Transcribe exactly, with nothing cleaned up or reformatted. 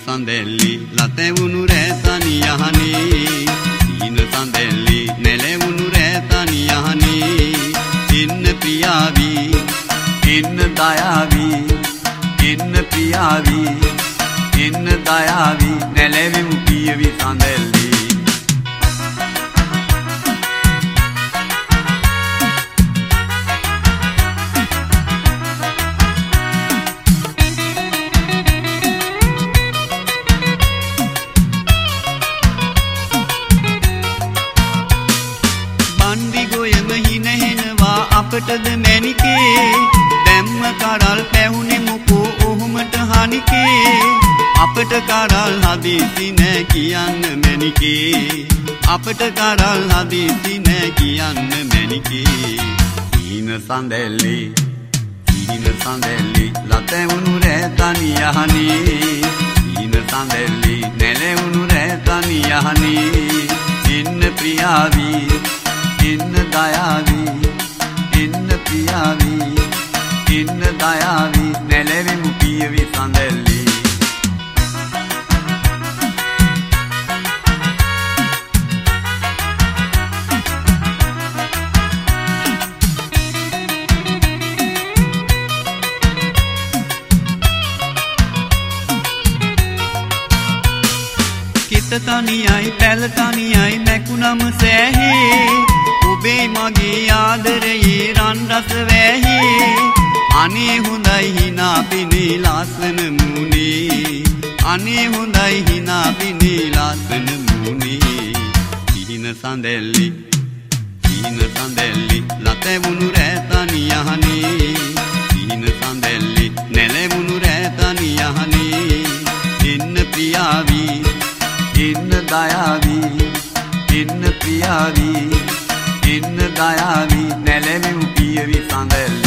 සඳෙල්ලි ලතැවුණු රැතනි යහනේ හීන සඳෙල්ලි නැලෙවුණු රැතනි යහනේ ඉන්න පියාවි ඉන්න දයාවි ඉන්න පියාවි ඉන්න දයාවි නැලෙවිමු පියවි සඳෙල්ලි අපටද මැනිකේ දැම්ම කරල් පැහුනේ මොකෝ ඔහුමට හනිකේ අපට කරල් හදිසි නෑ කියන්න මැනිකේ අපට කරල් හදිසි නෑ කියන්න මැනිකේ හීන සඳෙල්ලි හීන සඳෙල්ලි ලතැවුණු රැතනි යහනේ හීන සඳෙල්ලි නැලෙවුණු රැතනි යහනේ ඉන්න ප්‍රියාවි ඉන්න දයාවි ඉන්න පියාවි ඉන්න දයාවි නැලෙවිමු පියවි සඳෙල්ලි කිත තනියයි පැල තනියයි මැකුණම සෑහේ ඔබේ මගේ ආදරයේ රන් රස වැහි අනේ හොඳයි හිනා පිනේ ලස්සන මුනේ අනේ හොඳයි හිනා පිනේ ලස්සන මුනේ හීන සඳෙල්ලි හීන සඳෙල්ලි ලතැවුණු රැතනි යහනේ හීන සඳෙල්ලි නැලෙවුණු රැතනි යහනේ ඉන්න පියාවි ඉන්න දයාවි ඉන්න පියාවි ඉන්න දයාවි නැලෙවිමු පියවි සඳෙල්ලි